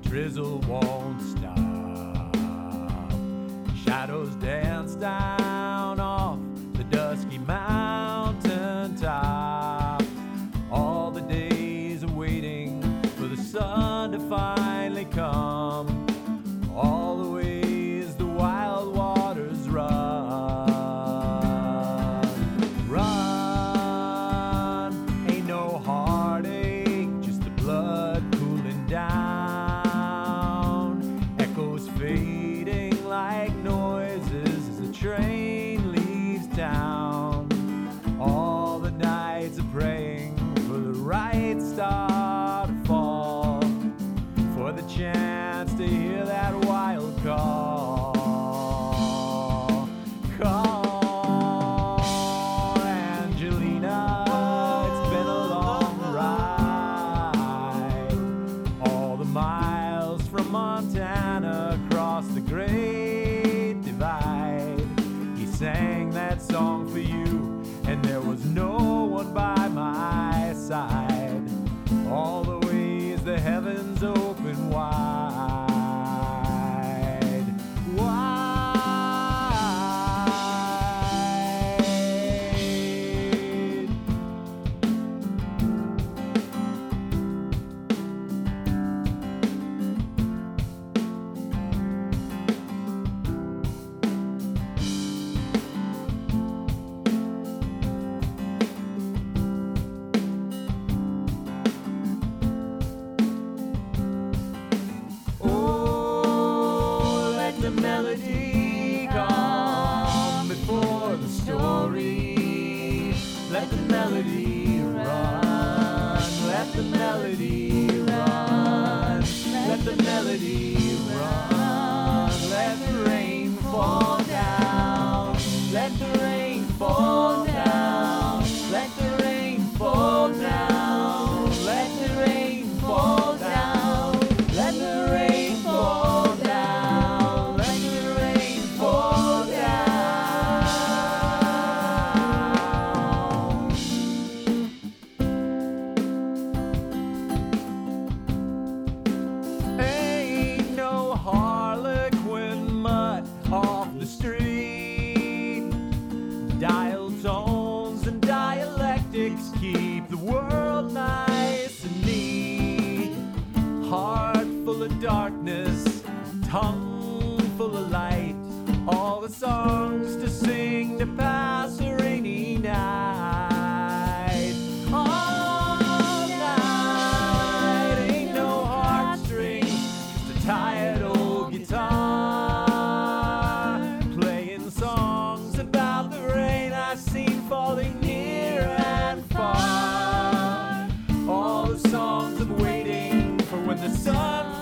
drizzle won't stop. Shadows dance down off the dusky mountain top. All the days are waiting for the sun to finally come. All the ways the wild waters run. Run, ain't no heartache, just the blood cooling down. Echoes fading like noises as the train leaves town. All the nights are praying for the right star to fall, for the chance to hear that wild call. Call, Angelina, it's been a long ride. All the miles from Montana across the Great Divide. He sang that song for you, and there was no one by my side. All the ways the heavens open wide. Wide. The melody come before the story. Let the melody run. Let the melody run. Let the melody run. Let the rain fall down. Let the rain fall down. Let the rain fall down. Let the rain fall down. Let the rain fall down. Harlequin mutt off the street. Dial tones and dialectics keep the world nice and neat. Heart full of darkness, tongue full of light. All the songs to sing to pass a rainy night. All night, ain't no heartstrings, just a tired old guitar, playing songs about the rain I've seen falling near and far. All the songs of waiting for when the sun